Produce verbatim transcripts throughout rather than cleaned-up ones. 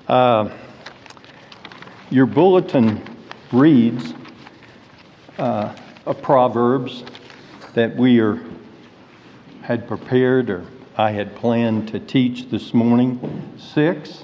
Uh, your bulletin reads uh, a Proverbs that we are had prepared, or I had planned to teach this morning, six.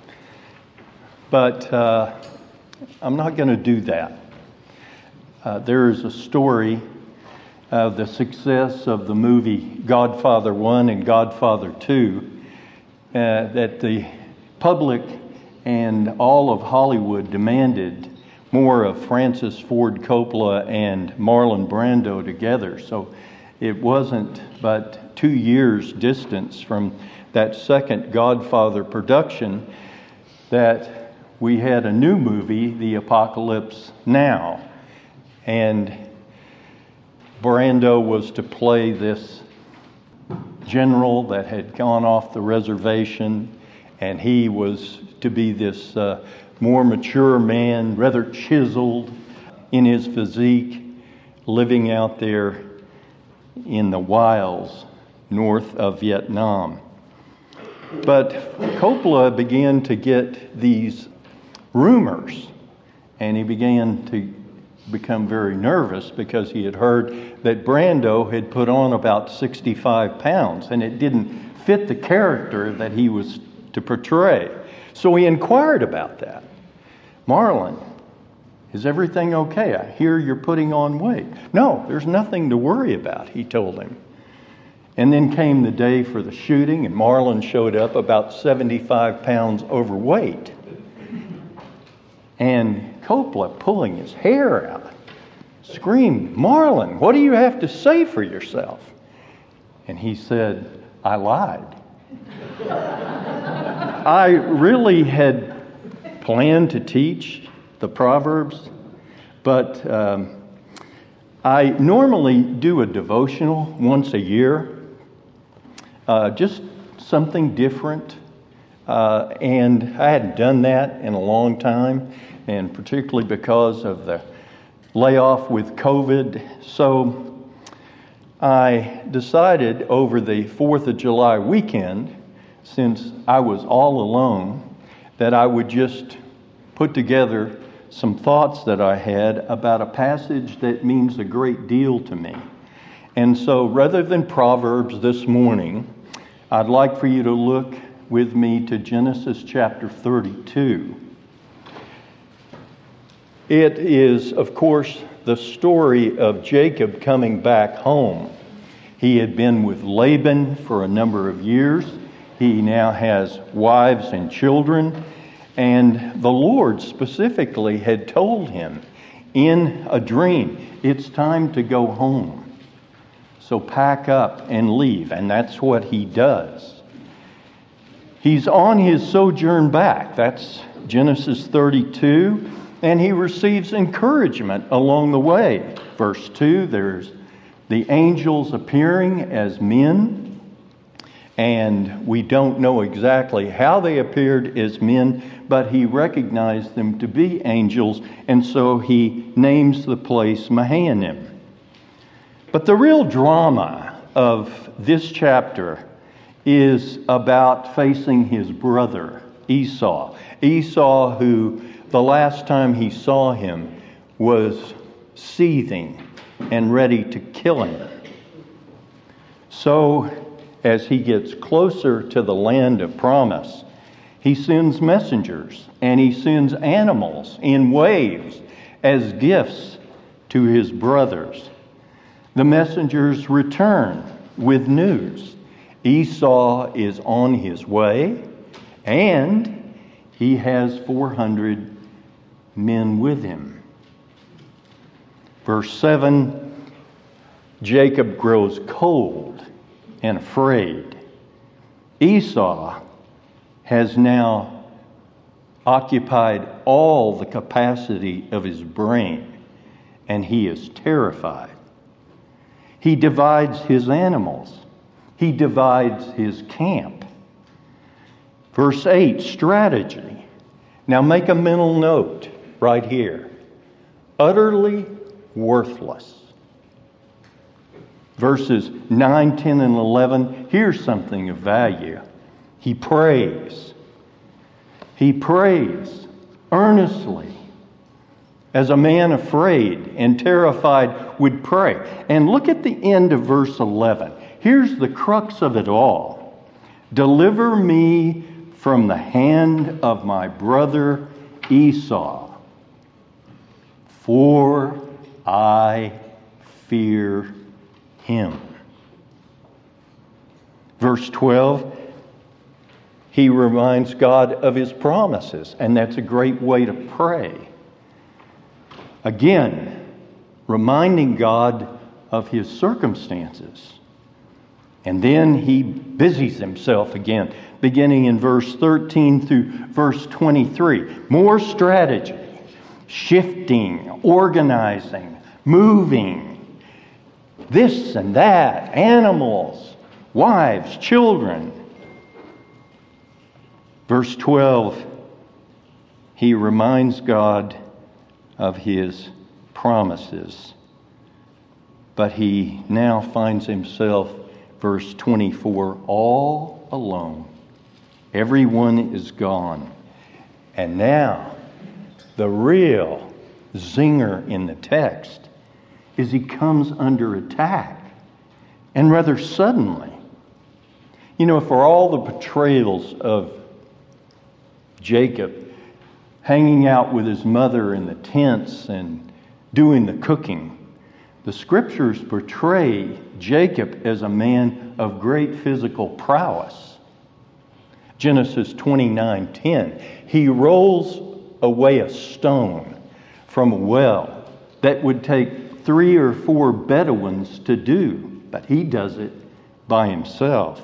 But uh, I'm not going to do that. Uh, there is a story of the success of the movie Godfather one and Godfather two uh, that the public and all of Hollywood demanded more of Francis Ford Coppola and Marlon Brando together. So it wasn't but two years distance from that second Godfather production that we had a new movie, The Apocalypse Now. And Brando was to play this general that had gone off the reservation, and he was to be this uh, more mature man, rather chiseled in his physique, living out there in the wilds north of Vietnam. But Coppola began to get these rumors, and he began to become very nervous because he had heard that Brando had put on about sixty-five pounds, and it didn't fit the character that he was to portray. So he inquired about that. Marlon, is everything okay? I hear you're putting on weight. No, there's nothing to worry about, he told him. And then came the day for the shooting, and Marlon showed up about seventy-five pounds overweight. And Coppola, pulling his hair out, screamed, "Marlon, what do you have to say for yourself?" And he said, "I lied." I really had planned to teach the Proverbs, but um, I normally do a devotional once a year, uh, just something different. Uh, and I hadn't done that in a long time, and particularly because of the layoff with COVID. So I decided over the fourth of July weekend, since I was all alone, that I would just put together some thoughts that I had about a passage that means a great deal to me. And so rather than Proverbs this morning, I'd like for you to look with me to Genesis chapter thirty-two. It is, of course, the story of Jacob coming back home. He had been with Laban for a number of years. He now has wives and children. And the Lord specifically had told him in a dream, it's time to go home. So pack up and leave. And that's what he does. He's on his sojourn back. That's Genesis thirty-two. And he receives encouragement along the way. Verse two, there's the angels appearing as men. And we don't know exactly how they appeared as men, but he recognized them to be angels, and so he names the place Mahanaim. But the real drama of this chapter is about facing his brother, Esau. Esau, who the last time he saw him was seething and ready to kill him. So, as he gets closer to the land of promise, he sends messengers and he sends animals in waves as gifts to his brothers. The messengers return with news. Esau is on his way, and he has four hundred men with him. Verse seven, Jacob grows cold and afraid. Esau has now occupied all the capacity of his brain, and he is terrified. He divides his animals. He divides his camp. Verse eight, strategy. Now make a mental note right here. Utterly worthless. Verses nine, ten, and eleven, here's something of value. He prays. He prays earnestly, as a man afraid and terrified would pray. And look at the end of verse eleven. Here's the crux of it all. Deliver me from the hand of my brother Esau, for I fear him. Verse twelve, he reminds God of his promises, and that's a great way to pray. Again, reminding God of his circumstances. And then he busies himself again, beginning in verse thirteen through verse twenty-three. More strategy, shifting, organizing, moving, this and that, animals, wives, children. Verse twelve, he reminds God of his promises. But he now finds himself, verse twenty-four, all alone. Everyone is gone. And now, the real zinger in the text is he comes under attack. And rather suddenly. You know, for all the portrayals of Jacob hanging out with his mother in the tents and doing the cooking, the scriptures portray Jacob as a man of great physical prowess. Genesis twenty-nine ten, he rolls away a stone from a well that would take three or four Bedouins to do, but he does it by himself.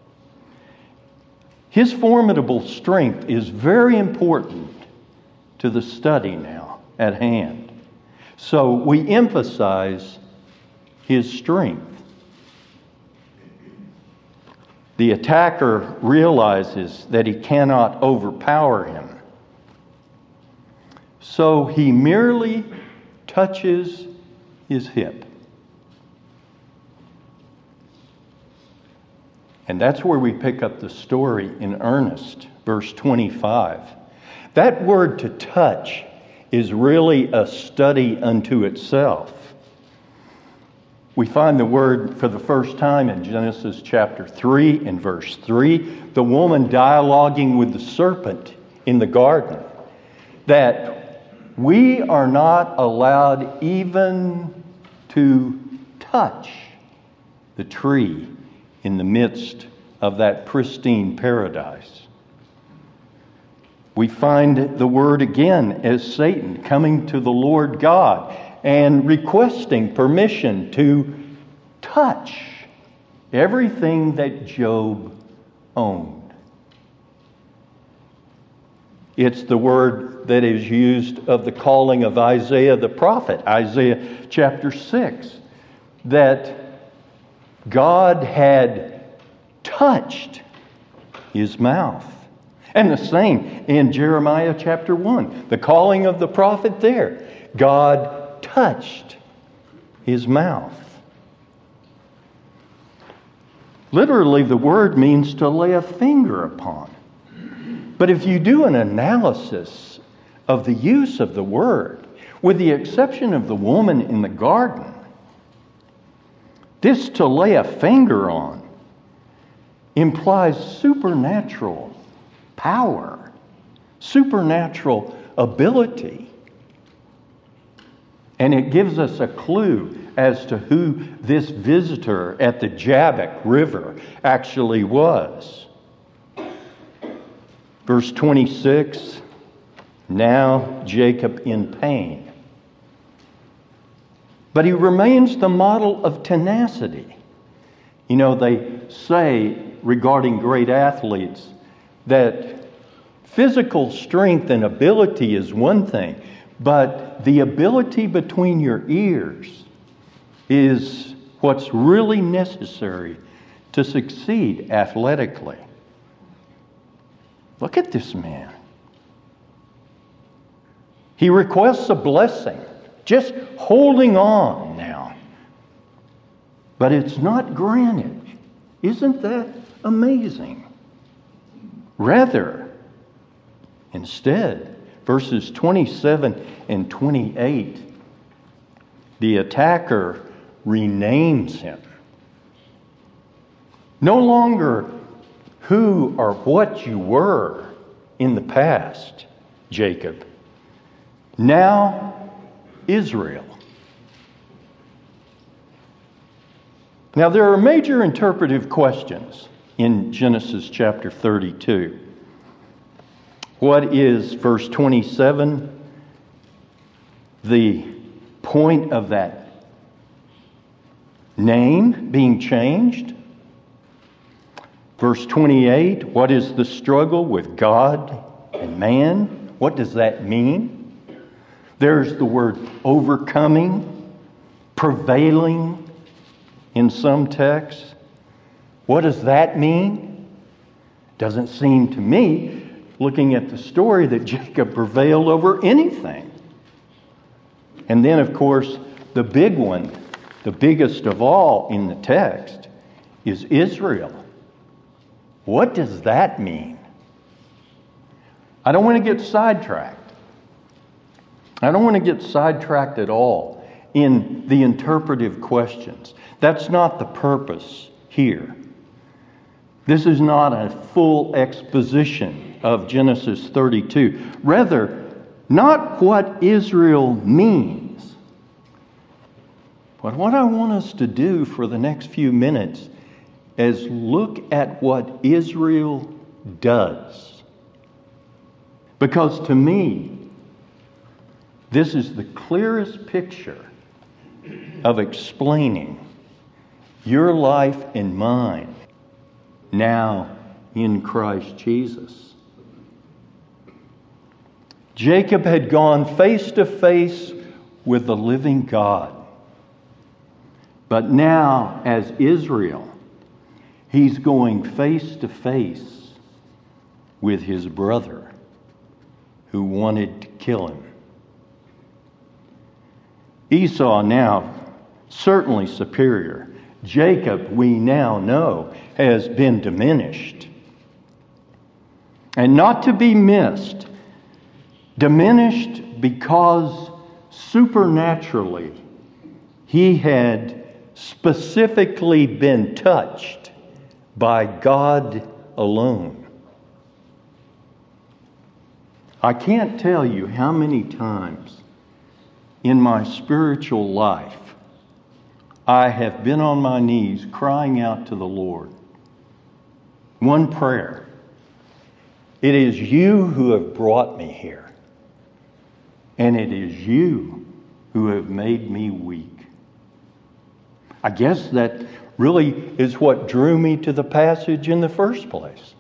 His formidable strength is very important to the study now at hand. So we emphasize his strength. The attacker realizes that he cannot overpower him. So he merely touches his hip. And that's where we pick up the story in earnest, verse twenty-five. That word to touch is really a study unto itself. We find the word for the first time in Genesis chapter three and verse three, the woman dialoguing with the serpent in the garden, that we are not allowed even to touch the tree in the midst of that pristine paradise. We find the word again as Satan coming to the Lord God and requesting permission to touch everything that Job owned. It's the word that is used of the calling of Isaiah the prophet, Isaiah chapter six, that God had touched his mouth. And the same in Jeremiah chapter one, the calling of the prophet there. God touched his mouth. Literally, the word means to lay a finger upon. But if you do an analysis of the use of the word, with the exception of the woman in the garden, this to lay a finger on implies supernatural power, supernatural ability. And it gives us a clue as to who this visitor at the Jabbok River actually was. Verse twenty-six, now Jacob in pain. But he remains the model of tenacity. You know, they say regarding great athletes that physical strength and ability is one thing, but the ability between your ears is what's really necessary to succeed athletically. Look at this man. He requests a blessing, just holding on now. But it's not granted. Isn't that amazing? Rather, Instead, verses twenty-seven and twenty-eight, the attacker renames him. No longer who or what you were in the past, Jacob. Now, Israel. Now, there are major interpretive questions in Genesis chapter thirty-two. What is, verse twenty-seven, the point of that name being changed? Verse twenty-eight, what is the struggle with God and man? What does that mean? There's the word overcoming, prevailing in some texts. What does that mean? Doesn't seem to me, looking at the story, that Jacob prevailed over anything. And then, of course, the big one, the biggest of all in the text, is Israel. What does that mean? I don't want to get sidetracked. I don't want to get sidetracked at all in the interpretive questions. That's not the purpose here. This is not a full exposition of Genesis thirty-two. Rather, not what Israel means, but what I want us to do for the next few minutes is look at what Israel does. Because to me, this is the clearest picture of explaining your life and mine now in Christ Jesus. Jacob had gone face to face with the living God. But now, as Israel, he's going face to face with his brother who wanted to kill him. Esau now certainly superior. Jacob, we now know, has been diminished. And not to be missed, diminished because supernaturally he had specifically been touched by God alone. I can't tell you how many times in my spiritual life I have been on my knees crying out to the Lord. One prayer. It is you who have brought me here. And it is you who have made me weak. I guess that really is what drew me to the passage in the first place.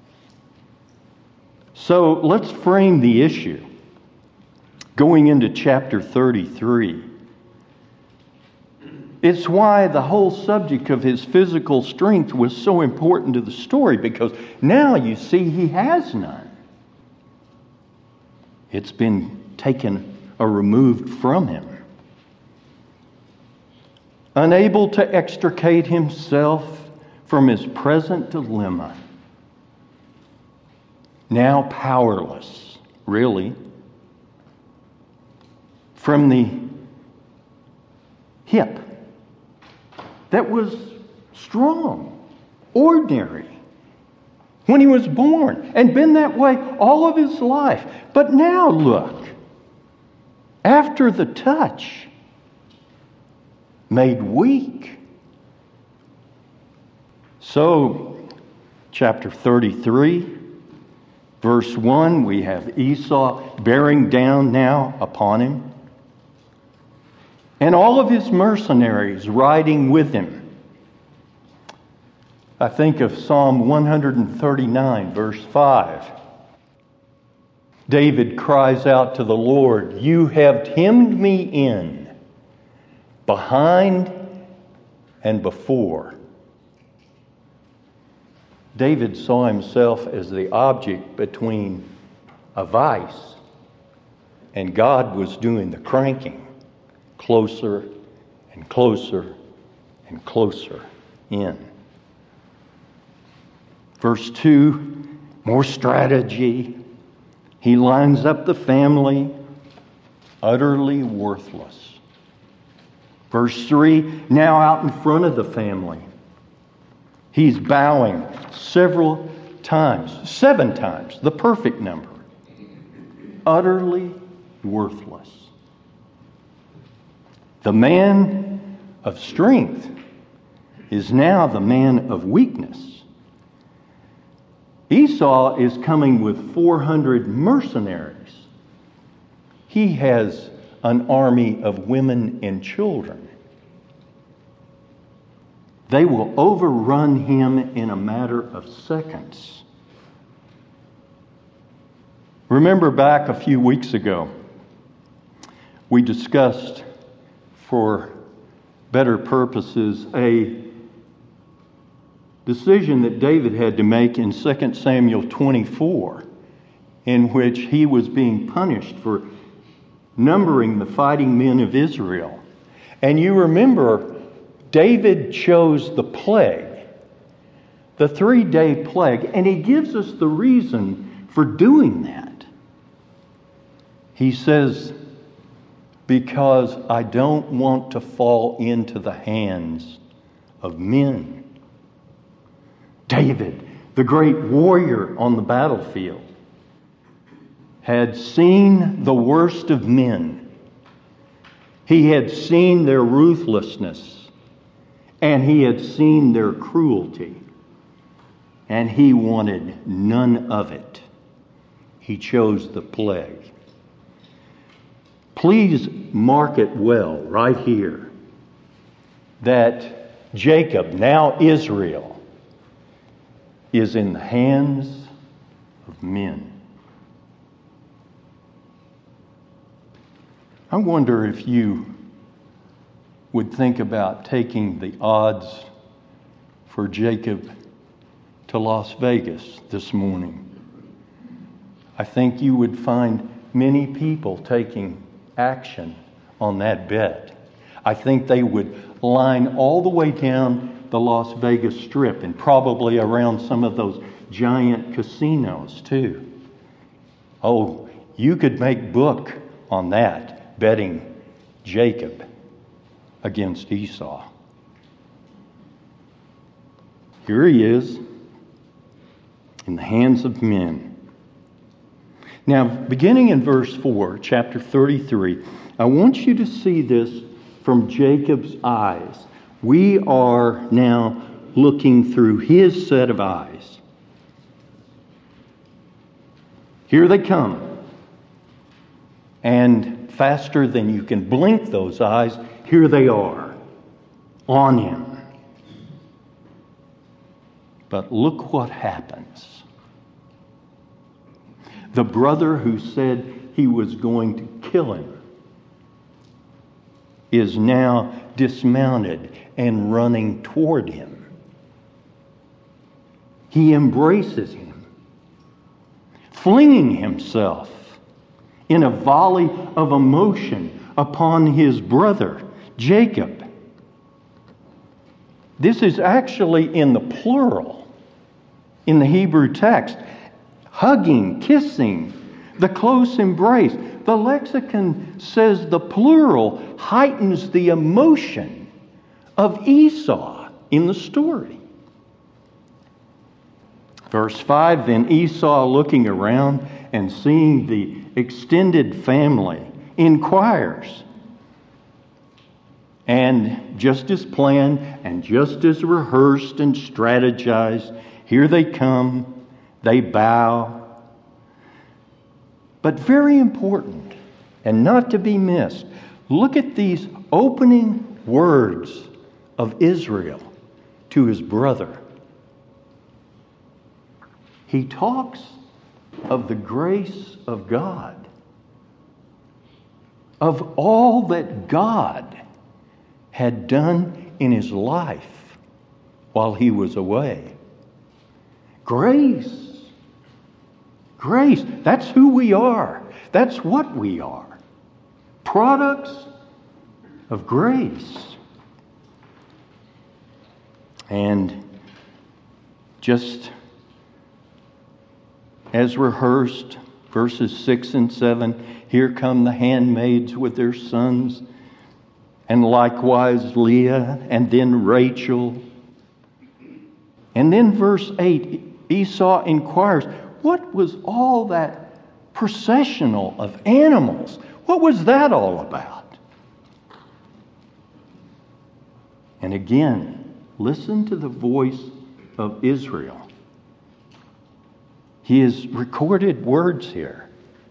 So let's frame the issue. Going into chapter thirty-three. It's why the whole subject of his physical strength was so important to the story, because now you see he has none. It's been taken or removed from him. Unable to extricate himself from his present dilemma. Now powerless, really, from the hip that was strong, ordinary, when he was born, and been that way all of his life. But now look, after the touch, made weak. So, chapter thirty-three, verse one, we have Esau bearing down now upon him, and all of his mercenaries riding with him. I think of Psalm one thirty-nine, verse five. David cries out to the Lord, "You have hemmed me in, behind and before." David saw himself as the object between a vice, and God was doing the cranking closer and closer and closer in. Verse two, more strategy. He lines up the family, utterly worthless. Verse three, now out in front of the family, he's bowing several times, seven times, the perfect number. Utterly worthless. The man of strength is now the man of weakness. Esau is coming with four hundred mercenaries. He has an army of women and children. They will overrun him in a matter of seconds. Remember back a few weeks ago, we discussed, for better purposes, a decision that David had to make in Second Samuel twenty-four, in which he was being punished for numbering the fighting men of Israel. And you remember, David chose the plague, the three-day plague, and he gives us the reason for doing that. He says, because I don't want to fall into the hands of men. David, the great warrior on the battlefield, had seen the worst of men. He had seen their ruthlessness, and he had seen their cruelty, and he wanted none of it. He chose the plague. Please mark it well right here that Jacob, now Israel, is in the hands of men. I wonder if you would think about taking the odds for Jacob to Las Vegas this morning. I think you would find many people taking action on that bet. I think they would line all the way down the Las Vegas Strip and probably around some of those giant casinos too. Oh, you could make book on that, betting Jacob against Esau. Here he is in the hands of men. Now, beginning in verse four, chapter thirty-three, I want you to see this from Jacob's eyes. We are now looking through his set of eyes. Here they come. And faster than you can blink those eyes, here they are, on him. But look what happens. The brother who said he was going to kill him is now dismounted and running toward him. He embraces him, flinging himself in a volley of emotion upon his brother, Jacob. This is actually in the plural in the Hebrew text. Hugging, kissing, the close embrace. The lexicon says the plural heightens the emotion of Esau in the story. Verse five, then Esau, looking around and seeing the extended family, inquires. And just as planned and just as rehearsed and strategized, here they come. They bow. But very important, and not to be missed, look at these opening words of Israel to his brother. He talks of the grace of God, of all that God had done in his life while he was away. Grace. Grace, that's who we are. That's what we are. Products of grace. And just as rehearsed, Verses six and seven, here come the handmaids with their sons, and likewise Leah, and then Rachel. And then verse eight, Esau inquires, what was all that processional of animals? What was that all about? And again, listen to the voice of Israel. He has recorded words here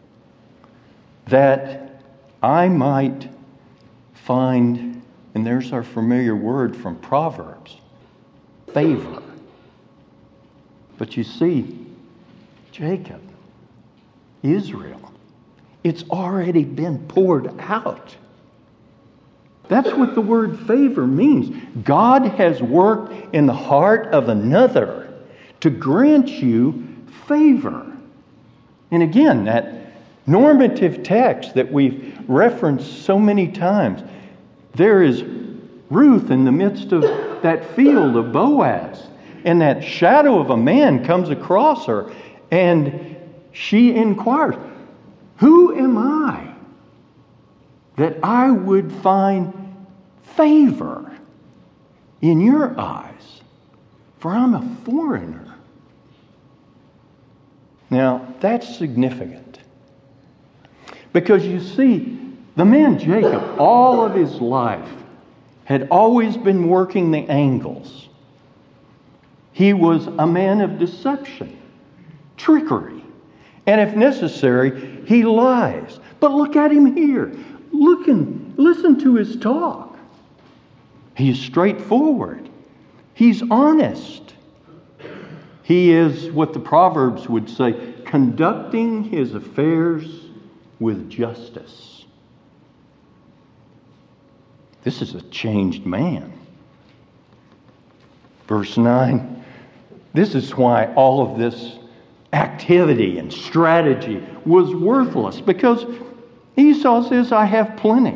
that I might find, and there's our familiar word from Proverbs, favor. But you see, Jacob, Israel, it's already been poured out. That's what the word favor means. God has worked in the heart of another to grant you favor. And again, that normative text that we've referenced so many times, there is Ruth in the midst of that field of Boaz, and that shadow of a man comes across her, and she inquires, who am I that I would find favor in your eyes? For I'm a foreigner. Now, that's significant. Because you see, the man Jacob, all of his life, had always been working the angles. He was a man of deception, trickery, and if necessary, he lies. But look at him here. Look and listen to his talk. He is straightforward. He's honest. He is what the Proverbs would say, conducting his affairs with justice. This is a changed man. Verse nine, this is why all of this activity and strategy was worthless, because Esau says, I have plenty.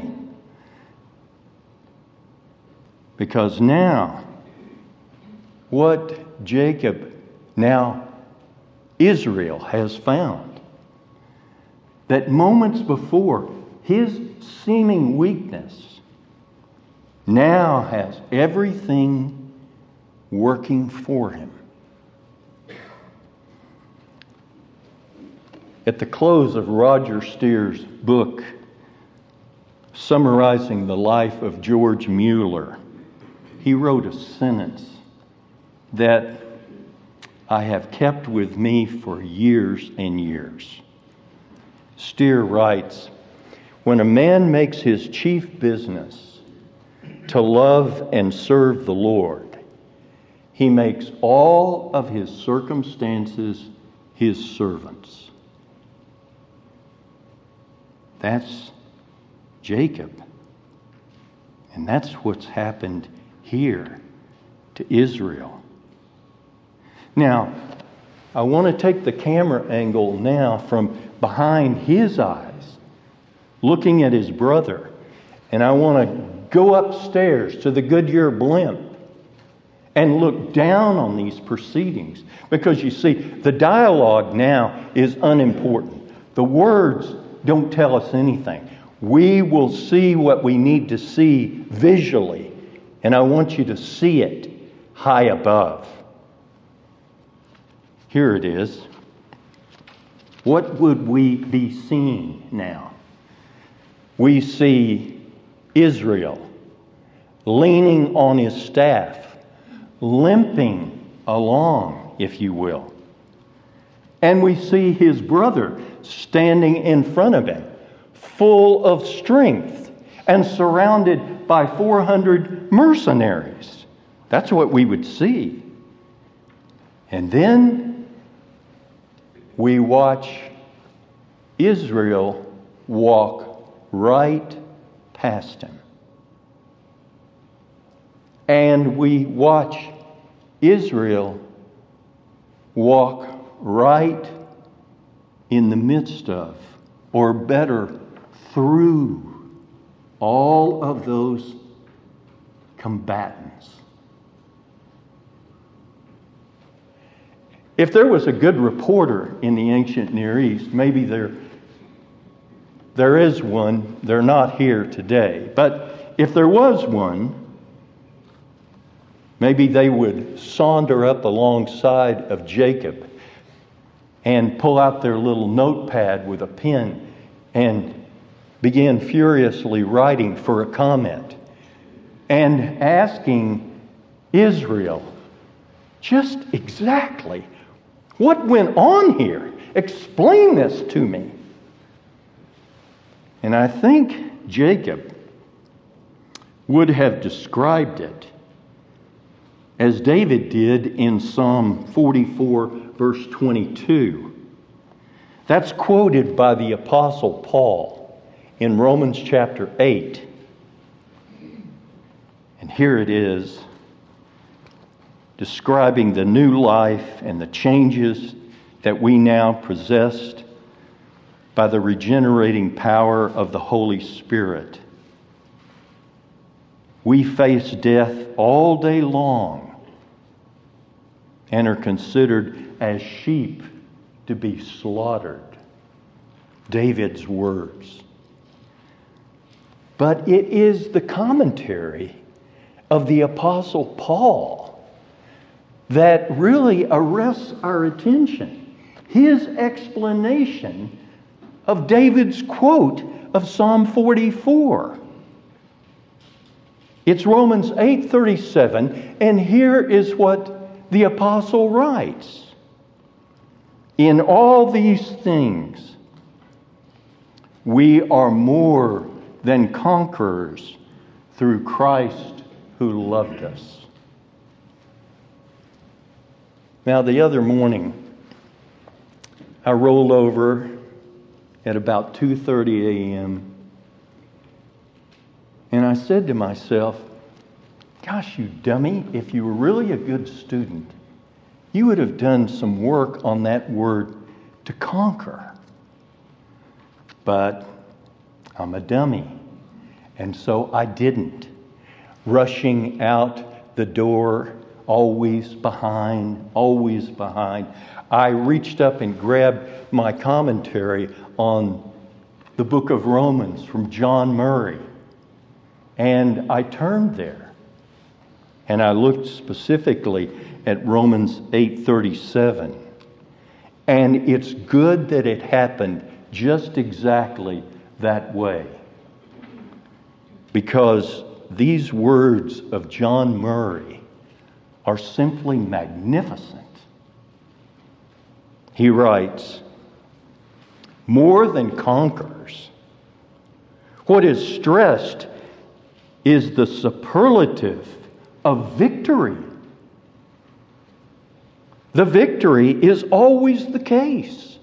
Because now, what Jacob, now Israel, has found, that moments before, his seeming weakness now has everything working for him. At the close of Roger Steer's book, summarizing the life of George Mueller, he wrote a sentence that I have kept with me for years and years. Steer writes, when a man makes his chief business to love and serve the Lord, he makes all of his circumstances his servants. That's Jacob. And that's what's happened here to Israel. Now, I want to take the camera angle now from behind his eyes, looking at his brother. And I want to go upstairs to the Goodyear blimp and look down on these proceedings. Because you see, the dialogue now is unimportant. The words don't tell us anything. We will see what we need to see visually. And I want you to see it high above. Here it is. What would we be seeing now? We see Israel leaning on his staff, limping along, if you will. And we see his brother standing in front of him, full of strength and surrounded by four hundred mercenaries. That's what we would see. And then we watch Israel walk right past him. And we watch Israel walk right in the midst of, or better, through all of those combatants. If there was a good reporter in the ancient Near East, maybe there, there is one. They're not here today. But if there was one, maybe they would saunter up alongside of Jacob and pull out their little notepad with a pen and begin furiously writing for a comment and asking Israel just exactly what went on here. Explain this to me. And I think Jacob would have described it as David did in Psalm forty-four, verse twenty-two. That's quoted by the Apostle Paul in Romans chapter eight. And here it is, describing the new life and the changes that we now possessed by the regenerating power of the Holy Spirit. We face death all day long and are considered as sheep to be slaughtered. David's words. But it is the commentary of the Apostle Paul that really arrests our attention. His explanation of David's quote of Psalm forty-four. It's Romans eight thirty-seven, and here is what the apostle writes. In all these things, we are more than conquerors through Christ who loved us. Now, the other morning, I rolled over at about two thirty a.m. and I said to myself, gosh, you dummy, if you were really a good student, you would have done some work on that word to conquer. But I'm a dummy, and so I didn't. Rushing out the door, always behind, always behind, I reached up and grabbed my commentary on the book of Romans from John Murray. And I turned there. And I looked specifically at Romans eight thirty-seven. And it's good that it happened just exactly that way. Because these words of John Murray are simply magnificent. He writes, more than conquerors. What is stressed is the superlative of victory. The victory is always the case.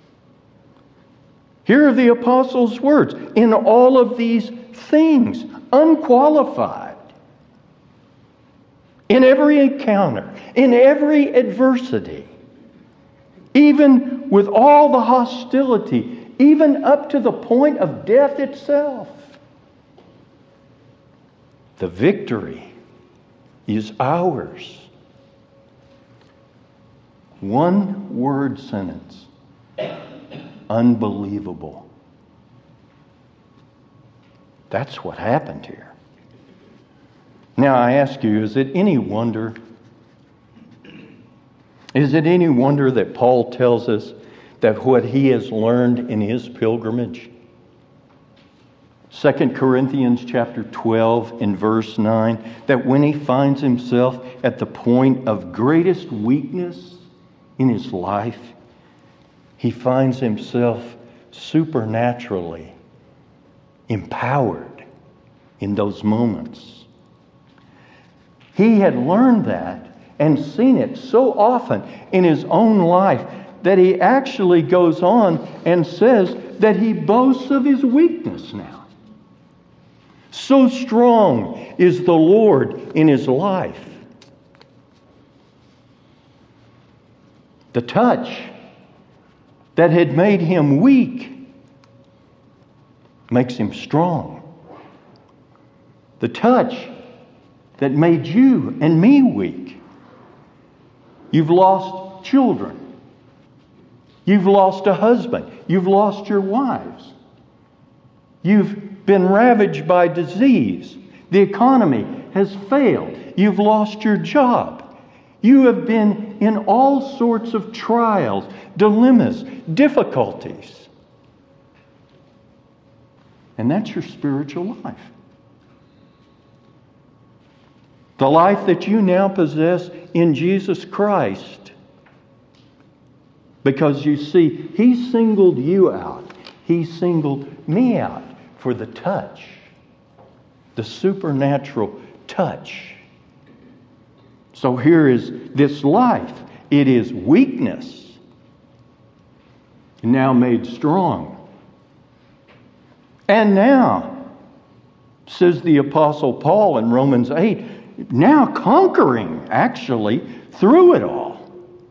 Here are the apostles' words. In all of these things, unqualified. In every encounter, in every adversity, even with all the hostility, even up to the point of death itself, the victory is ours. One word sentence. Unbelievable. That's what happened here. Now I ask you, is it any wonder? Is it any wonder that Paul tells us that what he has learned in his pilgrimage? Second Corinthians chapter twelve in verse nine, that when he finds himself at the point of greatest weakness in his life, he finds himself supernaturally empowered in those moments. He had learned that and seen it so often in his own life that he actually goes on and says that he boasts of his weakness now. So strong is the Lord in his life. The touch that had made him weak makes him strong. The touch that made you and me weak. You've lost children. You've lost a husband. You've lost your wives. You've been ravaged by disease. The economy has failed. You've lost your job. You have been in all sorts of trials, dilemmas, difficulties. And that's your spiritual life. The life that you now possess in Jesus Christ. Because you see, He singled you out. He singled me out for the touch. The supernatural touch. So here is this life. It is weakness, now made strong. And now, says the Apostle Paul in Romans eight, now conquering, actually, through it all.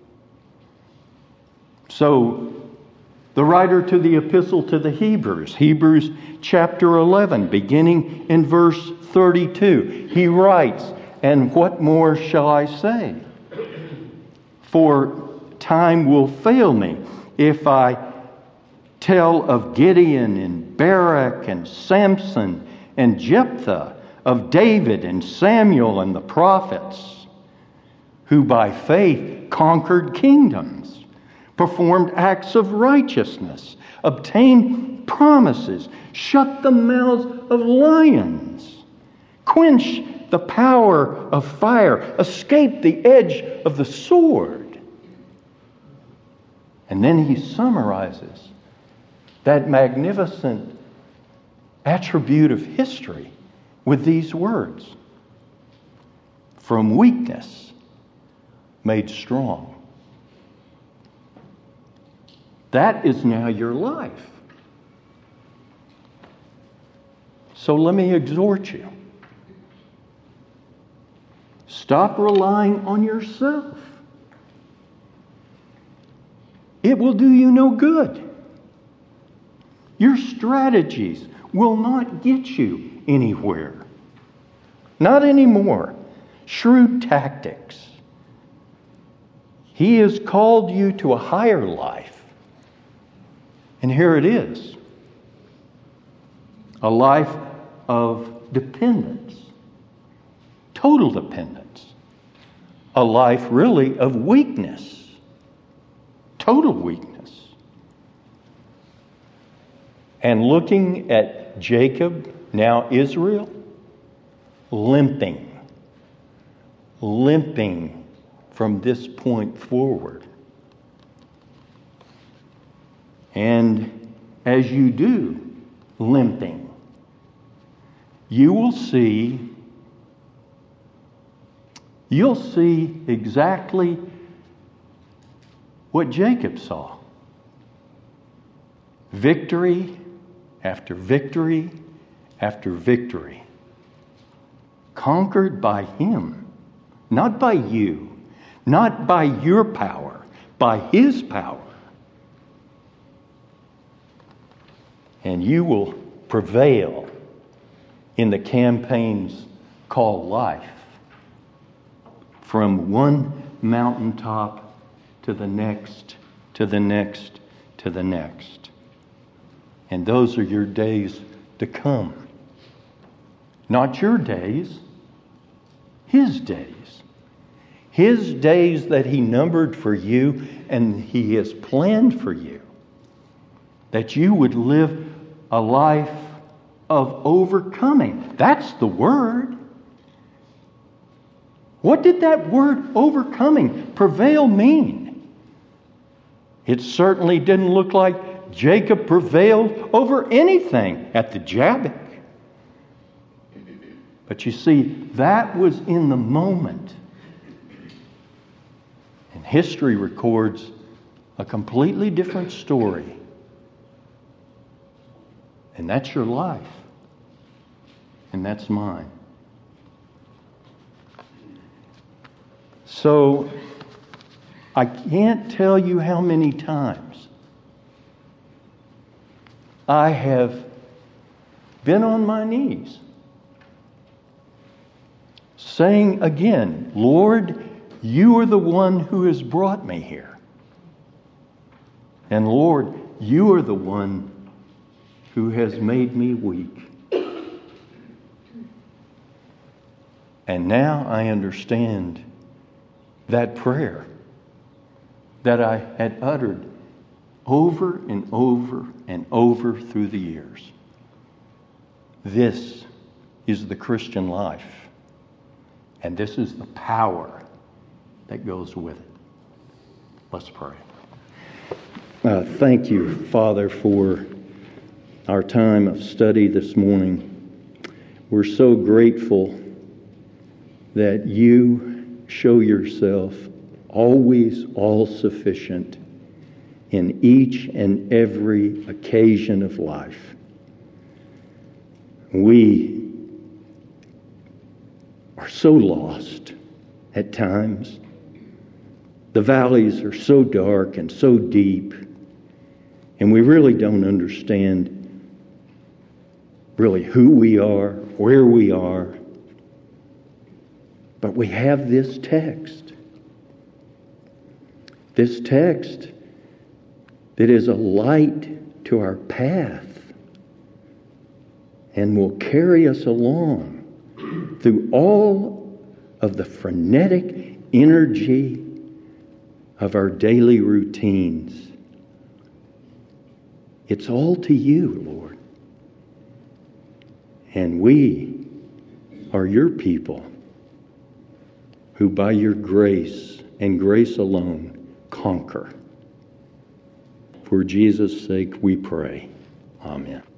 So, the writer to the epistle to the Hebrews, Hebrews chapter eleven, beginning in verse thirty-two, he writes, "And what more shall I say? For time will fail me if I tell of Gideon and Barak and Samson and Jephthah, of David and Samuel and the prophets, who by faith conquered kingdoms, performed acts of righteousness, obtained promises, shut the mouths of lions, quenched the power of fire, escaped the edge of the sword." And then he summarizes that magnificent attribute of history with these words: "From weakness made strong." That is now your life. So let me exhort you. Stop relying on yourself. It will do you no good. Your strategies will not get you anywhere. Not anymore. Shrewd tactics. He has called you to a higher life. And here it is. A life of dependence. Total dependence. A life really of weakness. Total weakness. And looking at Jacob, now Israel, limping. Limping from this point forward. And as you do, limping, you will see, you'll see exactly what Jacob saw. Victory after victory after victory. Conquered by Him, not by you, not by your power, by His power. And you will prevail in the campaigns called life. From one mountaintop to the next, to the next, to the next. And those are your days to come. Not your days, His days. His days that He numbered for you and He has planned for you. That you would live a life of overcoming. That's the word. What did that word overcoming, prevail, mean? It certainly didn't look like Jacob prevailed over anything at the Jabbok. But you see, that was in the moment. And history records a completely different story. And that's your life. And that's mine. So, I can't tell you how many times I have been on my knees saying again, Lord, you are the one who has brought me here. And Lord, you are the one who has made me weak. And now I understand that prayer that I had uttered over and over and over through the years. This is the Christian life. And this is the power that goes with it. Let's pray. Uh, thank you, Father, for our time of study this morning. We're so grateful that you show yourself always all-sufficient in each and every occasion of life. We are so lost at times. The valleys are so dark and so deep, and we really don't understand really who we are, where we are. But we have this text. This text that is a light to our path and will carry us along through all of the frenetic energy of our daily routines. It's all to you, Lord. And we are your people who by your grace and grace alone conquer. For Jesus' sake we pray. Amen.